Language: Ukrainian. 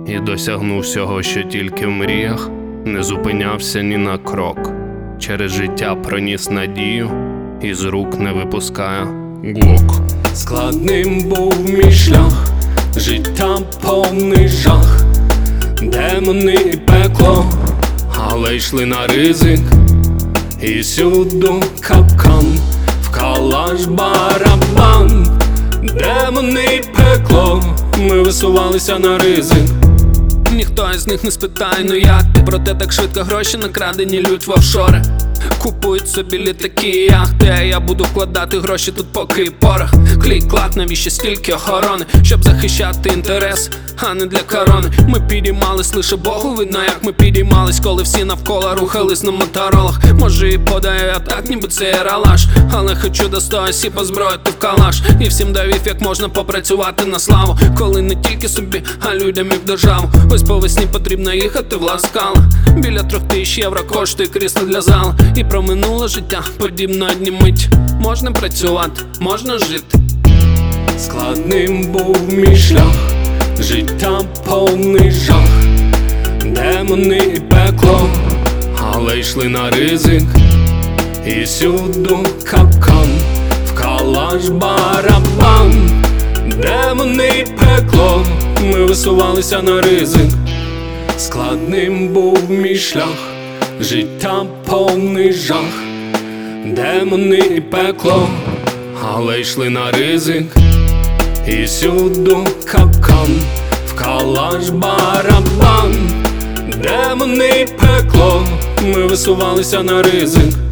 і досягнув всього, що тільки в мріях, не зупинявся ні на крок. Через життя проніс надію і з рук не випускає глок. Складним був мій шлях, життя повний жах, демони і пекло, але йшли на ризик. І сюди капкан, в калаш барабан, демони і пекло, ми висувалися на ризик. Ніхто із них не спитає, ну як ти, проте так швидко гроші накрадені лють в офшори. Купують собі літаки і яхти, а я буду вкладати гроші тут поки і порох. Клік-клак, навіщо стільки охорони, щоб захищати інтерес, а не для корони. Ми підіймались, лише Богу видно, як ми підіймались, коли всі навколо рухались на моторолах. Може і подаю я так, ніби це ералаш, але хочу до 100 осіб озброїти в калаш. І всім довів, як можна попрацювати на славу, коли не тільки собі, а людям і в державу. Ось по весні потрібно їхати в Ласкала. Біля 3000 євро коштує крісло для залу. І про минуле життя подібно одні мить. Можна працювати, можна жити. Складним був мій шлях, життя повний жах, демони і пекло, але йшли на ризик. І сюди капкан, в калаш барабан, демони і пекло, ми висувалися на ризик. Складним був мій шлях, життя повний жах, демони і пекло, але йшли на ризик. І сюди капкан, в калаш барабан, демони і пекло, ми висувалися на ризик.